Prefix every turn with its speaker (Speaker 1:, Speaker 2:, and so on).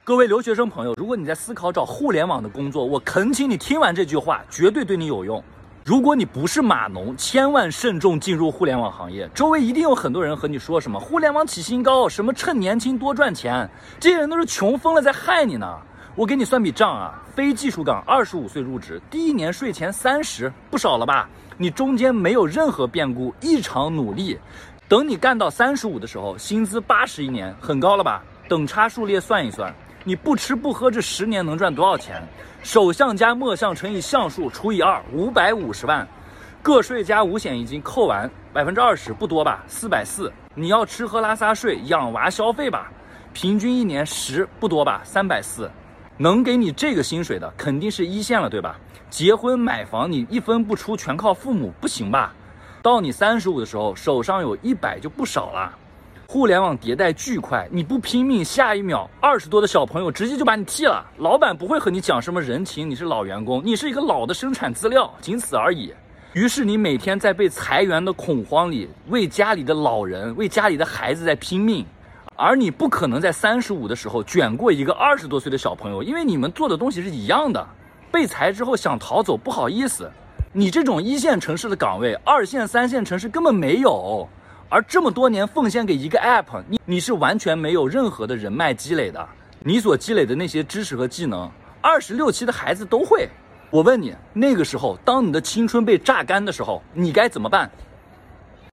Speaker 1: 各位留学生朋友，如果你在思考找互联网的工作，我恳请你听完这句话，绝对对你有用。如果你不是码农，千万慎重进入互联网行业。周围一定有很多人和你说什么互联网起薪高，什么趁年轻多赚钱，这些人都是穷疯了在害你呢。我给你算笔账啊，非技术岗25岁入职，第一年税前30，不少了吧？你中间没有任何变故，异常努力，等你干到35的时候，薪资80一年，很高了吧？等差数列算一算，你不吃不喝这10年能赚多少钱？首项加末项乘以项数除以2，550万，个税加五险一金扣完20%，不多吧？440，你要吃喝拉撒睡，养娃消费吧，平均一年10，不多吧？340，能给你这个薪水的肯定是一线了，对吧？结婚买房你一分不出，全靠父母，不行吧？到你35的时候，手上有100就不少了。互联网迭代巨快，你不拼命，下一秒20多的小朋友直接就把你替了。老板不会和你讲什么人情，你是老员工，你是一个老的生产资料，仅此而已。于是你每天在被裁员的恐慌里，为家里的老人，为家里的孩子在拼命。而你不可能在35的时候卷过一个20多岁的小朋友，因为你们做的东西是一样的。被裁之后想逃走，不好意思，你这种1线城市的岗位，2线、3线城市根本没有。而这么多年奉献给一个 app， 你是完全没有任何的人脉积累的。你所积累的那些知识和技能，26、7的孩子都会。我问你，那个时候，当你的青春被榨干的时候，你该怎么办？